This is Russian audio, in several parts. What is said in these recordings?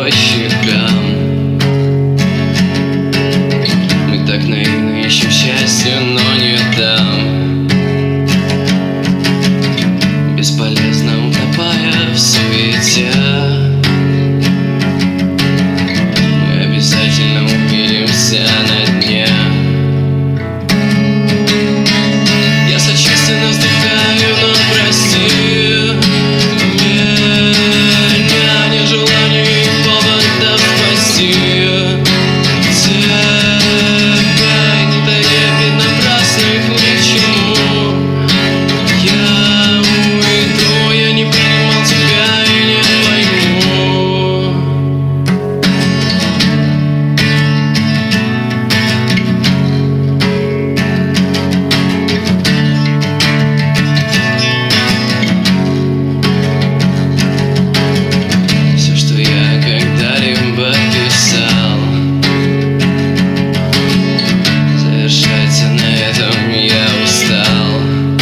по щекам. Мы так наивно ищем счастье, но не там. Бесполезно утопая в суете, мы обязательно увидимся на дне. Я сочувственно вздыхаю, но прости меня, нежелание и поводов спасти тебя. Не торопит напрасных ни к чему. Я уйду, я не принимал тебя и не пойму. Все, что я когда-либо писал, завершается на этом, я устал.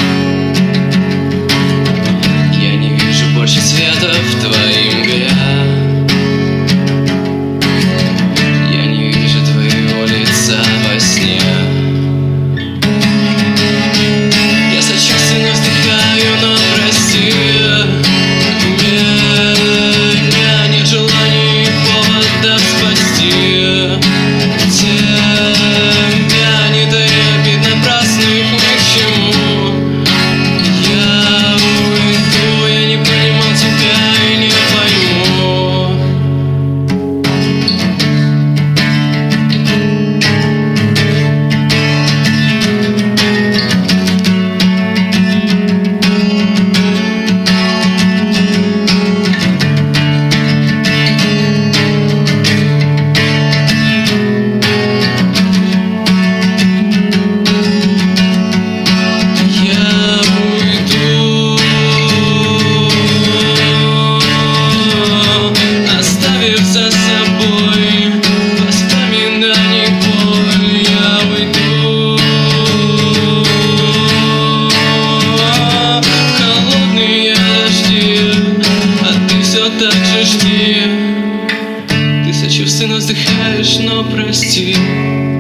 Я не вижу больше света в твоей мгле. Я не вижу твоего лица во сне. Я сочувственно вздыхаю, но прости меня, нежелание и поводов спасти тебя. Не торопит напрасных ни к чему. Я уйду, я не понимал тебя и не пойму. Я уйду, оставив за собой воспоминаний боль. Я уйду в холодные дожди, а ты все так же жди. Ты сочувственно вздыхаешь, но прости.